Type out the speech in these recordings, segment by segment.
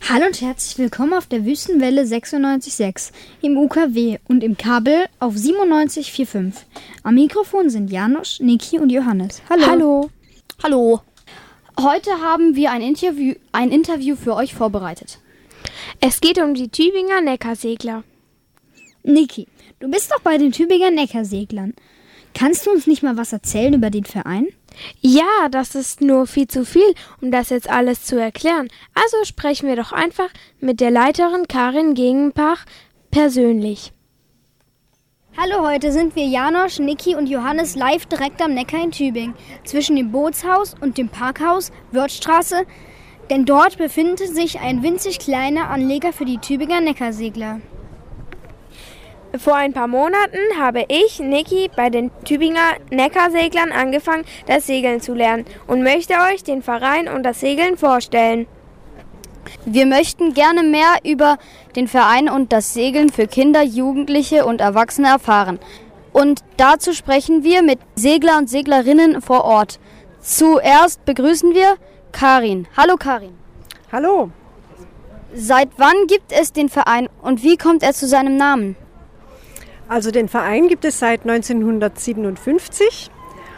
Hallo und herzlich willkommen auf der Wüstenwelle 96,6 im UKW und im Kabel auf 97,45. Am Mikrofon sind Janosch, Niki und Johannes. Hallo. Hallo. Hallo. Heute haben wir ein Interview für euch vorbereitet. Es geht um die Tübinger Neckarsegler. Niki, du bist doch bei den Tübinger Neckarseglern. Kannst du uns nicht mal was erzählen über den Verein? Ja, das ist nur viel zu viel, um das jetzt alles zu erklären. Also sprechen wir doch einfach mit der Leiterin Karin Gegenbach persönlich. Hallo, heute sind wir Janosch, Niki und Johannes live direkt am Neckar in Tübingen, zwischen dem Bootshaus und dem Parkhaus Wörthstraße, denn dort befindet sich ein winzig kleiner Anleger für die Tübinger Neckarsegler. Vor ein paar Monaten habe ich, Niki, bei den Tübinger Neckarseglern angefangen, das Segeln zu lernen und möchte euch den Verein und das Segeln vorstellen. Wir möchten gerne mehr über den Verein und das Segeln für Kinder, Jugendliche und Erwachsene erfahren. Und dazu sprechen wir mit Segler und Seglerinnen vor Ort. Zuerst begrüßen wir Karin. Hallo Karin. Hallo. Seit wann gibt es den Verein und wie kommt er zu seinem Namen? Also den Verein gibt es seit 1957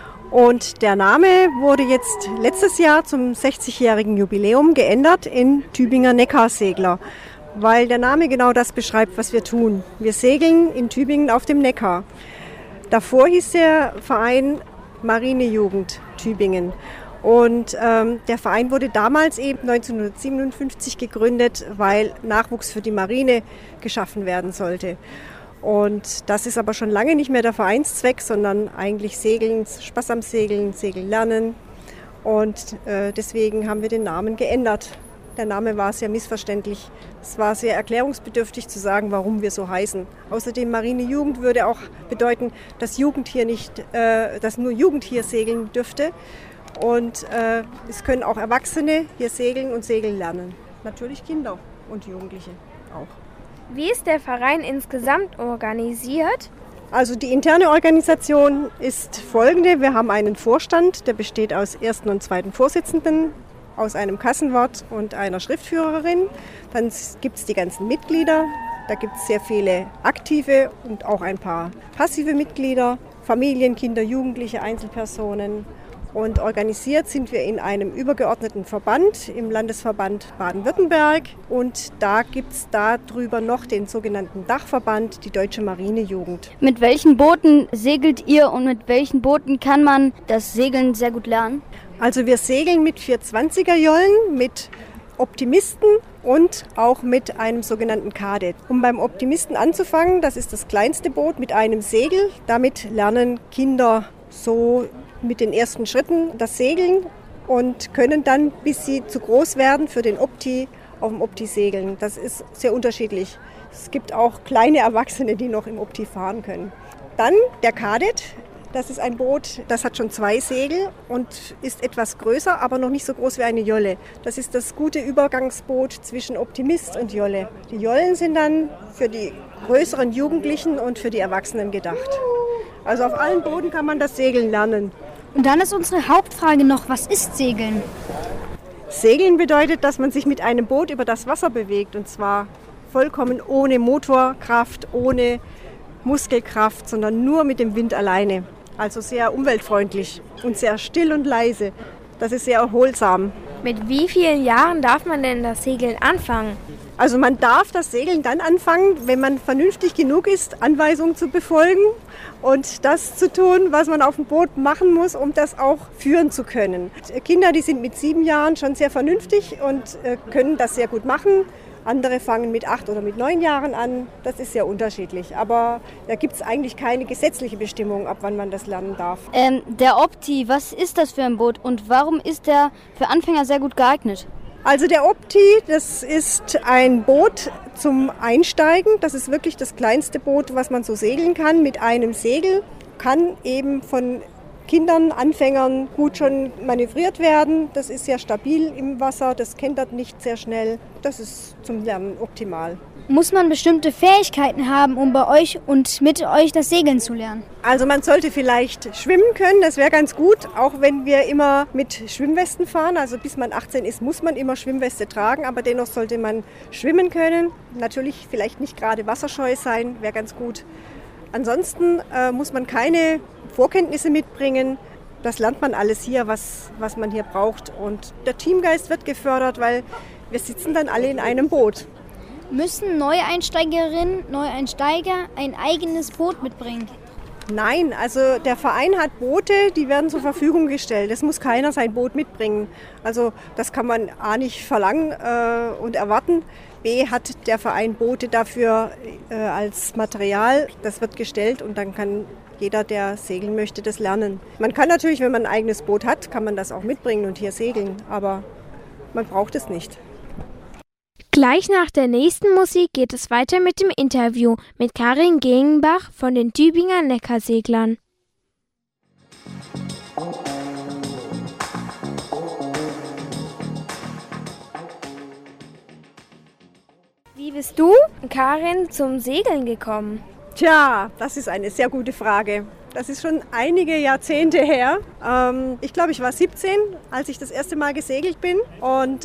und der Name wurde jetzt letztes Jahr zum 60-jährigen Jubiläum geändert in Tübinger Neckarsegler, weil der Name genau das beschreibt, was wir tun. Wir segeln in Tübingen auf dem Neckar. Davor hieß der Verein Marinejugend Tübingen. Und der Verein wurde damals eben 1957 gegründet, weil Nachwuchs für die Marine geschaffen werden sollte. Und das ist aber schon lange nicht mehr der Vereinszweck, sondern eigentlich Segeln, Spaß am Segeln, Segeln lernen. Und deswegen haben wir den Namen geändert. Der Name war sehr missverständlich. Es war sehr erklärungsbedürftig zu sagen, warum wir so heißen. Außerdem Marinejugend würde auch bedeuten, dass dass nur Jugend hier segeln dürfte. Und es können auch Erwachsene hier segeln und segeln lernen. Natürlich Kinder und Jugendliche auch. Wie ist der Verein insgesamt organisiert? Also die interne Organisation ist folgende. Wir haben einen Vorstand, der besteht aus ersten und zweiten Vorsitzenden, aus einem Kassenwart und einer Schriftführerin. Dann gibt es die ganzen Mitglieder. Da gibt es sehr viele aktive und auch ein paar passive Mitglieder, Familien, Kinder, Jugendliche, Einzelpersonen. Und organisiert sind wir in einem übergeordneten Verband, im Landesverband Baden-Württemberg. Und da gibt es darüber noch den sogenannten Dachverband, die Deutsche Marinejugend. Mit welchen Booten segelt ihr und mit welchen Booten kann man das Segeln sehr gut lernen? Also wir segeln mit 420er-Jollen, mit Optimisten und auch mit einem sogenannten Kadett. Um beim Optimisten anzufangen, das ist das kleinste Boot mit einem Segel. Damit lernen Kinder so mit den ersten Schritten das Segeln und können dann, bis sie zu groß werden, für den Opti auf dem Opti segeln. Das ist sehr unterschiedlich. Es gibt auch kleine Erwachsene, die noch im Opti fahren können. Dann der Kadett. Das ist ein Boot, das hat schon 2 Segel und ist etwas größer, aber noch nicht so groß wie eine Jolle. Das ist das gute Übergangsboot zwischen Optimist und Jolle. Die Jollen sind dann für die größeren Jugendlichen und für die Erwachsenen gedacht. Also auf allen Booten kann man das Segeln lernen. Und dann ist unsere Hauptfrage noch, was ist Segeln? Segeln bedeutet, dass man sich mit einem Boot über das Wasser bewegt und zwar vollkommen ohne Motorkraft, ohne Muskelkraft, sondern nur mit dem Wind alleine. Also sehr umweltfreundlich und sehr still und leise. Das ist sehr erholsam. Mit wie vielen Jahren darf man denn das Segeln anfangen? Also man darf das Segeln dann anfangen, wenn man vernünftig genug ist, Anweisungen zu befolgen und das zu tun, was man auf dem Boot machen muss, um das auch führen zu können. Kinder, die sind mit 7 Jahren schon sehr vernünftig und können das sehr gut machen. Andere fangen mit 8 oder mit 9 Jahren an. Das ist sehr unterschiedlich. Aber da gibt es eigentlich keine gesetzliche Bestimmung, ab wann man das lernen darf. Der Opti, was ist das für ein Boot und warum ist der für Anfänger sehr gut geeignet? Also der Opti, das ist ein Boot zum Einsteigen. Das ist wirklich das kleinste Boot, was man so segeln kann, mit einem Segel. Kann eben von Kindern, Anfängern gut schon manövriert werden. Das ist sehr stabil im Wasser, das kentert nicht sehr schnell. Das ist zum Lernen optimal. Muss man bestimmte Fähigkeiten haben, um bei euch und mit euch das Segeln zu lernen? Also man sollte vielleicht schwimmen können, das wäre ganz gut, auch wenn wir immer mit Schwimmwesten fahren. Also bis man 18 ist, muss man immer Schwimmweste tragen, aber dennoch sollte man schwimmen können. Natürlich vielleicht nicht gerade wasserscheu sein, wäre ganz gut. Ansonsten muss man keine Vorkenntnisse mitbringen. Das lernt man alles hier, was man hier braucht. Und der Teamgeist wird gefördert, weil wir sitzen dann alle in einem Boot. Müssen Neueinsteigerinnen, Neueinsteiger ein eigenes Boot mitbringen? Nein, also der Verein hat Boote, die werden zur Verfügung gestellt. Es muss keiner sein Boot mitbringen. Also das kann man A nicht verlangen und erwarten. B hat der Verein Boote dafür als Material. Das wird gestellt und dann kann jeder, der segeln möchte, das lernen. Man kann natürlich, wenn man ein eigenes Boot hat, kann man das auch mitbringen und hier segeln. Aber man braucht es nicht. Gleich nach der nächsten Musik geht es weiter mit dem Interview mit Karin Gengenbach von den Tübinger Neckarseglern. Wie bist du, Karin, zum Segeln gekommen? Tja, das ist eine sehr gute Frage. Das ist schon einige Jahrzehnte her. Ich glaube, ich war 17, als ich das erste Mal gesegelt bin und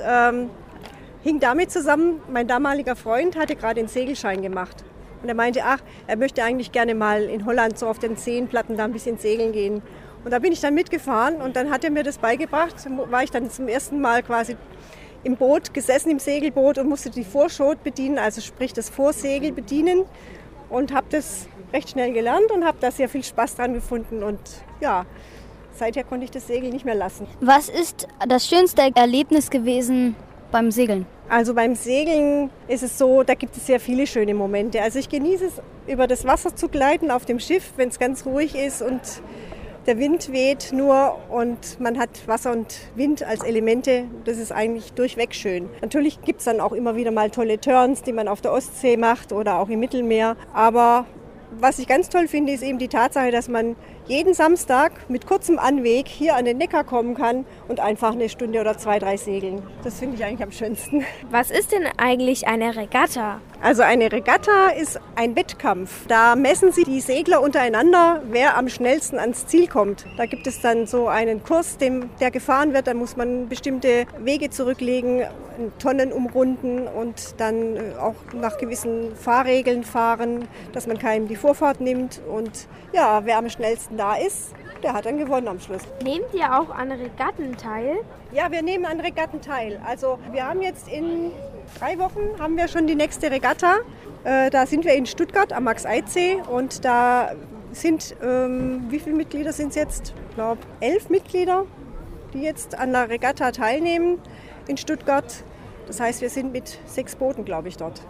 hing damit zusammen, mein damaliger Freund hatte gerade den Segelschein gemacht. Und er meinte, er möchte eigentlich gerne mal in Holland so auf den Seenplatten da ein bisschen segeln gehen. Und da bin ich dann mitgefahren und dann hat er mir das beigebracht. War ich dann zum ersten Mal quasi im Boot gesessen, im Segelboot und musste die Vorschot bedienen, also sprich das Vorsegel bedienen. Und habe das recht schnell gelernt und habe da sehr viel Spaß dran gefunden. Und ja, seither konnte ich das Segeln nicht mehr lassen. Was ist das schönste Erlebnis gewesen beim Segeln? Also beim Segeln ist es so, da gibt es sehr viele schöne Momente. Also ich genieße es, über das Wasser zu gleiten auf dem Schiff, wenn es ganz ruhig ist und der Wind weht nur und man hat Wasser und Wind als Elemente. Das ist eigentlich durchweg schön. Natürlich gibt es dann auch immer wieder mal tolle Turns, die man auf der Ostsee macht oder auch im Mittelmeer. Aber was ich ganz toll finde, ist eben die Tatsache, dass man jeden Samstag mit kurzem Anweg hier an den Neckar kommen kann und einfach eine Stunde oder 2, 3 segeln. Das finde ich eigentlich am schönsten. Was ist denn eigentlich eine Regatta? Also eine Regatta ist ein Wettkampf. Da messen sich die Segler untereinander, wer am schnellsten ans Ziel kommt. Da gibt es dann so einen Kurs, der gefahren wird. Da muss man bestimmte Wege zurücklegen, Tonnen umrunden und dann auch nach gewissen Fahrregeln fahren, dass man keinem die Vorfahrt nimmt. Und ja, wer am schnellsten da ist, der hat dann gewonnen am Schluss. Nehmt ihr auch an Regatten teil? Ja, wir nehmen an Regatten teil. Also wir haben jetzt in 3 Wochen haben wir schon die nächste Regatta. Da sind wir in Stuttgart am Max-Eid-See und da sind, wie viele Mitglieder sind es jetzt? Ich glaube 11 Mitglieder, die jetzt an der Regatta teilnehmen in Stuttgart. Das heißt, wir sind mit 6 Booten, glaube ich, dort.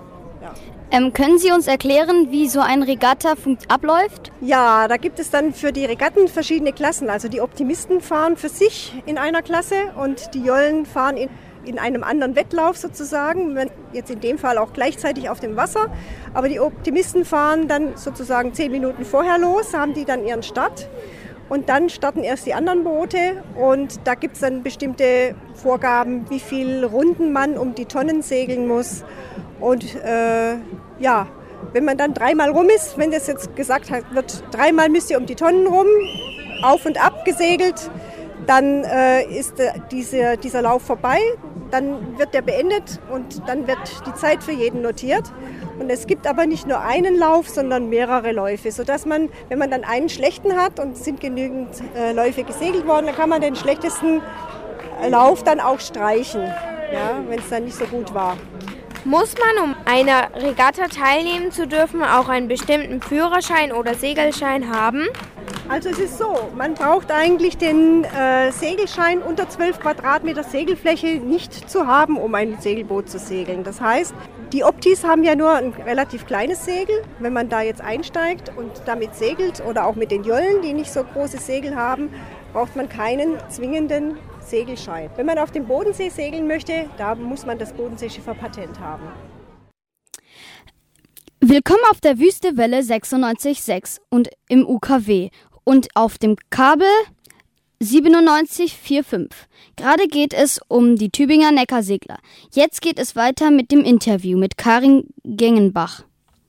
Ja. Können Sie uns erklären, wie so ein Regatta abläuft? Ja, da gibt es dann für die Regatten verschiedene Klassen. Also die Optimisten fahren für sich in einer Klasse und die Jollen fahren in einem anderen Wettlauf sozusagen. Jetzt in dem Fall auch gleichzeitig auf dem Wasser. Aber die Optimisten fahren dann sozusagen 10 Minuten vorher los, haben die dann ihren Start. Und dann starten erst die anderen Boote und da gibt es dann bestimmte Vorgaben, wie viel Runden man um die Tonnen segeln muss. Und ja, wenn man dann 3-mal rum ist, wenn das jetzt gesagt wird, 3-mal müsst ihr um die Tonnen rum, auf und ab gesegelt, dann ist dieser Lauf vorbei, dann wird der beendet und dann wird die Zeit für jeden notiert. Und es gibt aber nicht nur einen Lauf, sondern mehrere Läufe, sodass man, wenn man dann einen schlechten hat und es sind genügend Läufe gesegelt worden, dann kann man den schlechtesten Lauf dann auch streichen, ja, wenn es dann nicht so gut war. Muss man, um einer Regatta teilnehmen zu dürfen, auch einen bestimmten Führerschein oder Segelschein haben? Also es ist so, man braucht eigentlich den Segelschein unter 12 Quadratmeter Segelfläche nicht zu haben, um ein Segelboot zu segeln. Das heißt, die Optis haben ja nur ein relativ kleines Segel. Wenn man da jetzt einsteigt und damit segelt oder auch mit den Jollen, die nicht so große Segel haben, braucht man keinen zwingenden Segelschein. Wenn man auf dem Bodensee segeln möchte, da muss man das Bodenseeschifferpatent haben. Willkommen auf der Wüstewelle 96,6 und im UKW. Und auf dem Kabel 9745. Gerade geht es um die Tübinger Neckarsegler. Jetzt geht es weiter mit dem Interview mit Karin Gengenbach.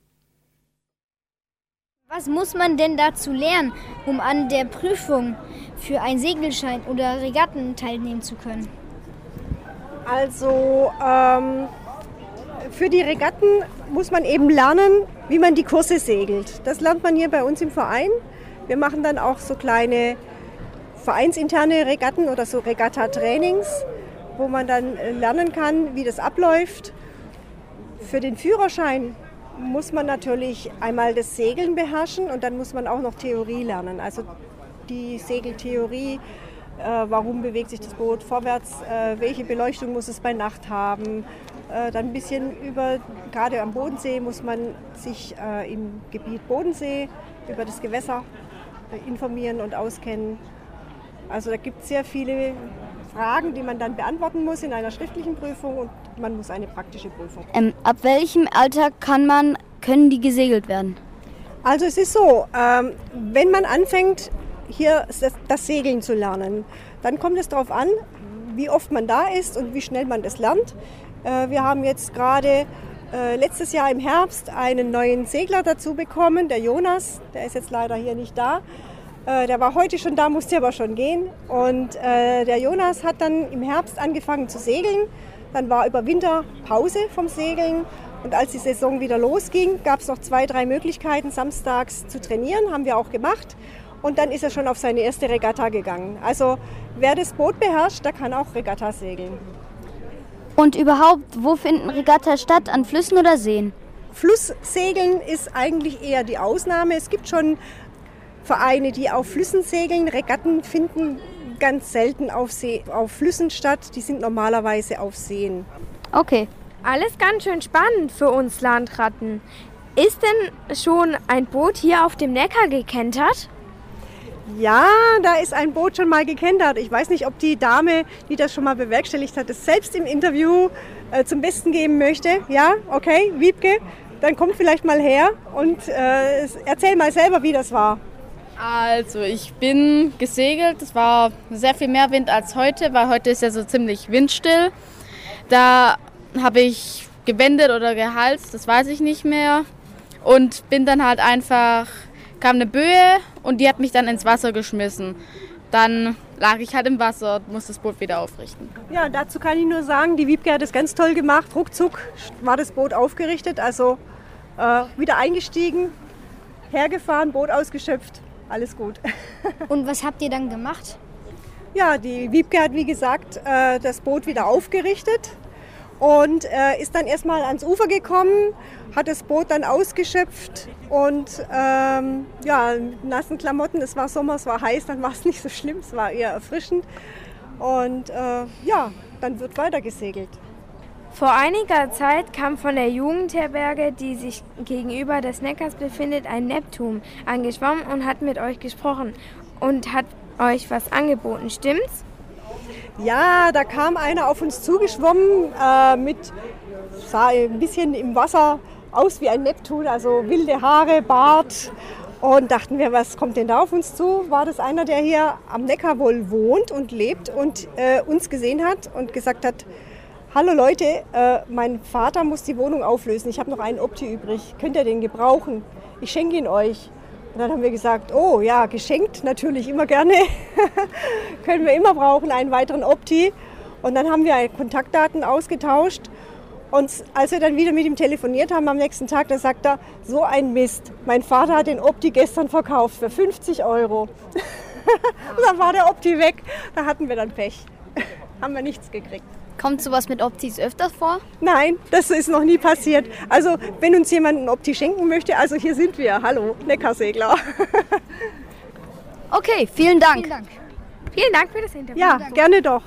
Was muss man denn dazu lernen, um an der Prüfung für einen Segelschein oder Regatten teilnehmen zu können? Also für die Regatten muss man eben lernen, wie man die Kurse segelt. Das lernt man hier bei uns im Verein. Wir machen dann auch so kleine vereinsinterne Regatten oder so Regatta-Trainings, wo man dann lernen kann, wie das abläuft. Für den Führerschein muss man natürlich einmal das Segeln beherrschen und dann muss man auch noch Theorie lernen. Also die Segeltheorie, warum bewegt sich das Boot vorwärts, welche Beleuchtung muss es bei Nacht haben. Dann ein bisschen gerade am Bodensee muss man sich im Gebiet Bodensee über das Gewässer informieren und auskennen. Also da gibt es sehr viele Fragen, die man dann beantworten muss in einer schriftlichen Prüfung und man muss eine praktische Prüfung. Ab welchem Alter können die gesegelt werden? Also es ist so, wenn man anfängt, hier das Segeln zu lernen, dann kommt es darauf an, wie oft man da ist und wie schnell man das lernt. Wir haben jetzt gerade letztes Jahr im Herbst einen neuen Segler dazu bekommen, der Jonas, der ist jetzt leider hier nicht da. Der war heute schon da, musste aber schon gehen. Und der Jonas hat dann im Herbst angefangen zu segeln. Dann war über Winter Pause vom Segeln. Und als die Saison wieder losging, gab es noch 2, 3 Möglichkeiten, samstags zu trainieren. Haben wir auch gemacht. Und dann ist er schon auf seine erste Regatta gegangen. Also wer das Boot beherrscht, der kann auch Regatta segeln. Und überhaupt, wo finden Regatta statt? An Flüssen oder Seen? Flusssegeln ist eigentlich eher die Ausnahme. Es gibt schon Vereine, die auf Flüssen segeln. Regatten finden ganz selten auf Flüssen statt. Die sind normalerweise auf Seen. Okay. Alles ganz schön spannend für uns Landratten. Ist denn schon ein Boot hier auf dem Neckar gekentert? Ja, da ist ein Boot schon mal gekentert. Ich weiß nicht, ob die Dame, die das schon mal bewerkstelligt hat, es selbst im Interview zum Besten geben möchte. Ja, okay, Wiebke, dann komm vielleicht mal her und erzähl mal selber, wie das war. Also ich bin gesegelt, es war sehr viel mehr Wind als heute, weil heute ist ja so ziemlich windstill. Da habe ich gewendet oder gehalst, das weiß ich nicht mehr. Und bin dann halt kam eine Böe und die hat mich dann ins Wasser geschmissen. Dann lag ich halt im Wasser und musste das Boot wieder aufrichten. Ja, dazu kann ich nur sagen, die Wiebke hat es ganz toll gemacht. Ruckzuck war das Boot aufgerichtet, also wieder eingestiegen, hergefahren, Boot ausgeschöpft. Alles gut. Und was habt ihr dann gemacht? Ja, die Wiebke hat, wie gesagt, das Boot wieder aufgerichtet und ist dann erstmal ans Ufer gekommen, hat das Boot dann ausgeschöpft und mit nassen Klamotten, es war Sommer, es war heiß, dann war es nicht so schlimm, es war eher erfrischend und dann wird weiter gesegelt. Vor einiger Zeit kam von der Jugendherberge, die sich gegenüber des Neckars befindet, ein Neptun angeschwommen und hat mit euch gesprochen und hat euch was angeboten, stimmt's? Ja, da kam einer auf uns zugeschwommen, sah ein bisschen im Wasser aus wie ein Neptun, also wilde Haare, Bart. Und dachten wir, was kommt denn da auf uns zu? War das einer, der hier am Neckar wohl wohnt und lebt und uns gesehen hat und gesagt hat, hallo Leute, mein Vater muss die Wohnung auflösen, ich habe noch einen Opti übrig, könnt ihr den gebrauchen? Ich schenke ihn euch. Und dann haben wir gesagt, oh ja, geschenkt natürlich immer gerne, können wir immer brauchen, einen weiteren Opti. Und dann haben wir Kontaktdaten ausgetauscht und als wir dann wieder mit ihm telefoniert haben am nächsten Tag, da sagt er, so ein Mist, mein Vater hat den Opti gestern verkauft für 50 €. Und dann war der Opti weg, da hatten wir dann Pech, haben wir nichts gekriegt. Kommt sowas mit Optis öfters vor? Nein, das ist noch nie passiert. Also wenn uns jemand einen Opti schenken möchte, also hier sind wir. Hallo, Neckarsegler. Okay, vielen Dank. Vielen Dank. Vielen Dank für das Interview. Ja, gerne doch.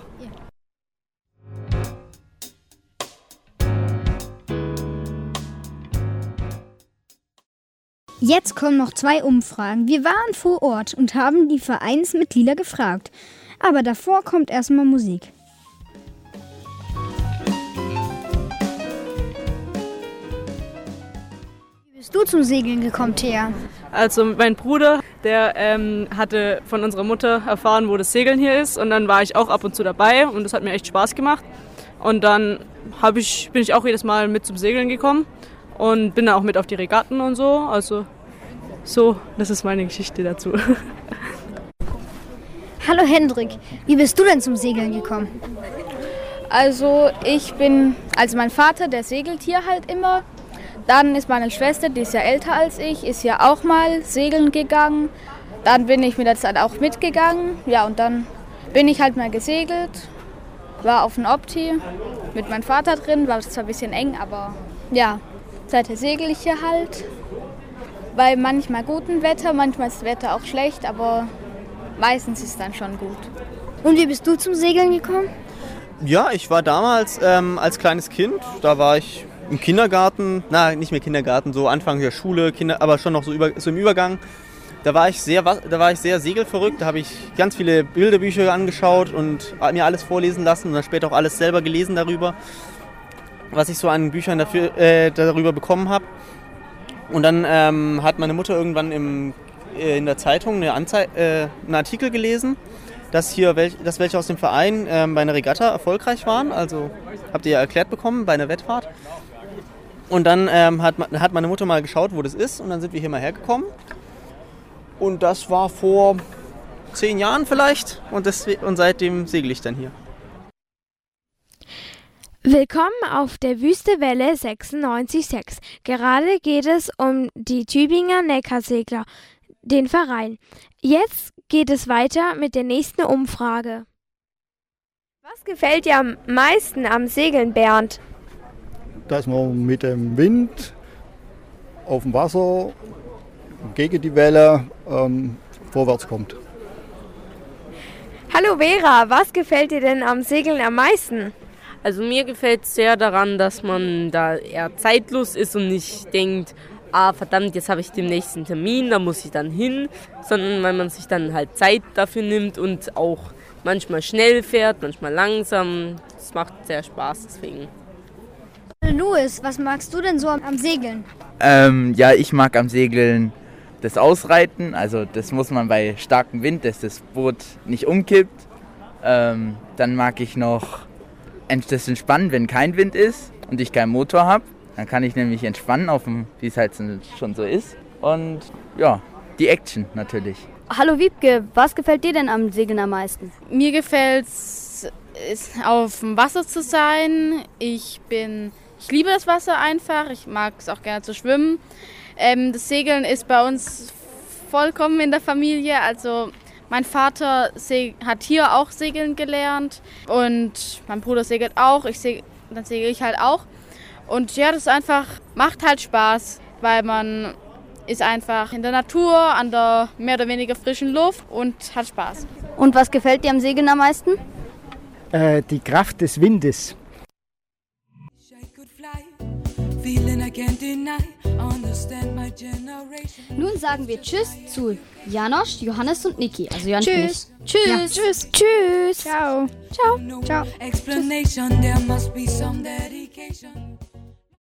Jetzt kommen noch 2 Umfragen. Wir waren vor Ort und haben die Vereinsmitglieder gefragt. Aber davor kommt erstmal Musik. bist du zum Segeln gekommen, Thea? Also mein Bruder, der hatte von unserer Mutter erfahren, wo das Segeln hier ist. Und dann war ich auch ab und zu dabei und das hat mir echt Spaß gemacht. Und dann bin ich auch jedes Mal mit zum Segeln gekommen und bin dann auch mit auf die Regatten und so. Also so, das ist meine Geschichte dazu. Hallo Hendrik, wie bist du denn zum Segeln gekommen? Also mein Vater, der segelt hier halt immer. Dann ist meine Schwester, die ist ja älter als ich, ist ja auch mal segeln gegangen. Dann bin ich mit der Zeit auch mitgegangen. Ja, und dann bin ich halt mal gesegelt. War auf dem Opti mit meinem Vater drin, war zwar ein bisschen eng, aber ja, seither segel ich hier halt. Bei manchmal gutem Wetter, manchmal ist das Wetter auch schlecht, aber meistens ist es dann schon gut. Und wie bist du zum Segeln gekommen? Ja, ich war damals als kleines Kind, da war ich im Kindergarten, nicht mehr Kindergarten, so Anfang der Schule, aber schon noch so im Übergang. Da war ich sehr segelverrückt, da habe ich ganz viele Bilderbücher angeschaut und mir alles vorlesen lassen und dann später auch alles selber gelesen darüber, was ich so an Büchern darüber bekommen habe. Und dann hat meine Mutter irgendwann in der Zeitung einen Artikel gelesen, dass welche aus dem Verein bei einer Regatta erfolgreich waren, also habt ihr ja erklärt bekommen, bei einer Wettfahrt. Und dann hat meine Mutter mal geschaut, wo das ist und dann sind wir hier mal hergekommen. Und das war vor 10 Jahren vielleicht und seitdem segle ich dann hier. Willkommen auf der Wüstewelle 96,6. Gerade geht es um die Tübinger Neckarsegler, den Verein. Jetzt geht es weiter mit der nächsten Umfrage. Was gefällt dir am meisten am Segeln, Bernd? Dass man mit dem Wind auf dem Wasser gegen die Welle vorwärts kommt. Hallo Vera, was gefällt dir denn am Segeln am meisten? Also mir gefällt es sehr daran, dass man da eher zeitlos ist und nicht denkt, verdammt, jetzt habe ich den nächsten Termin, da muss ich dann hin, sondern weil man sich dann halt Zeit dafür nimmt und auch manchmal schnell fährt, manchmal langsam. Das macht sehr Spaß deswegen. Louis, was magst du denn so am Segeln? Ja, ich mag am Segeln das Ausreiten, also das muss man bei starkem Wind, dass das Boot nicht umkippt. Dann mag ich noch das Entspannen, wenn kein Wind ist und ich keinen Motor habe. Dann kann ich nämlich entspannen, wie es halt schon so ist. Und ja, die Action natürlich. Hallo Wiebke, was gefällt dir denn am Segeln am meisten? Mir gefällt es, auf dem Wasser zu sein. Ich liebe das Wasser einfach, ich mag es auch gerne zu schwimmen. Das Segeln ist bei uns vollkommen in der Familie. Also mein Vater hat hier auch segeln gelernt und mein Bruder segelt auch. Dann segel ich halt auch. Und ja, das macht halt Spaß, weil man ist einfach in der Natur, an der mehr oder weniger frischen Luft und hat Spaß. Und was gefällt dir am Segeln am meisten? Die Kraft des Windes. Nun sagen wir Tschüss zu Janosch, Johannes und Niki. Also Jan Tschüss. Tschüss. Ja, tschüss. Tschüss. Ciao. Ciao. Ciao. Explanation, there must be some dedication.